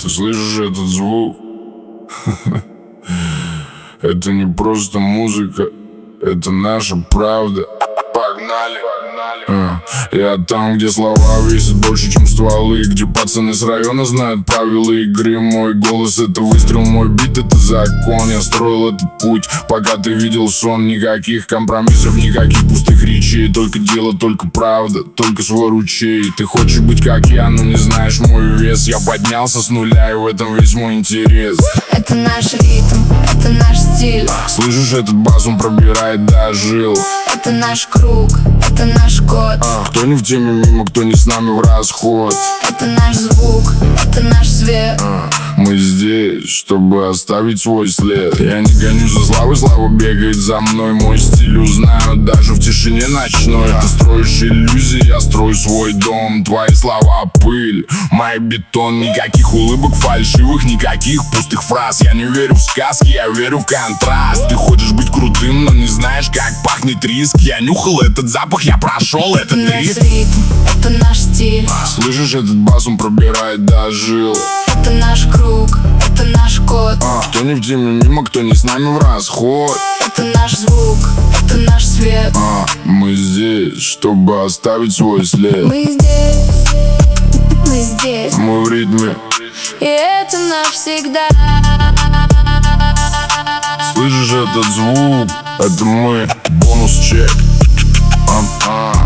Ты слышишь этот звук? Это не просто музыка, это наша правда. Погнали, погнали. Я там, где слова весят больше, чем стволы, где пацаны с района знают правила игры. Мой голос — это выстрел, мой бит — это закон. Я строил этот путь, пока ты видел сон. Никаких компромиссов, никаких пустых речей. Только дело, только правда, только свой ручей. Ты хочешь быть как я, но не знаешь мой вес. Я поднялся с нуля, и в этом весь мой интерес. Это наш ритм, это наш стиль. Слышишь этот бас, он пробирает до жил. Это наш круг, это наш код. Кто не в теме мимо, кто не с нами в расход. Это наш звук, это наш свет. Мы здесь, чтобы оставить свой след. Я не гоню за славой, слава бегает за мной. Мой стиль узнают даже в тишине ночной. Ты строишь иллюзии, я строю свой дом. Твои слова — пыль, мой бетон. Никаких улыбок фальшивых, никаких пустых фраз. Я не верю в сказки, я верю в контраст. Ты хочешь быть крутым, но не знаешь, как пахнет риск. Я нюхал этот запах, я прошел этот риск. Это наш ритм, это наш стиль. Слышишь этот бас, он пробирает до жил. Это наш круг, это наш код. Кто не в теме мимо, кто не с нами в расход. Это наш звук, это наш свет. Мы здесь, чтобы оставить свой след. Мы здесь, мы здесь. Мы в ритме. И это навсегда. Слышишь этот звук? Это мы. Бонус чек.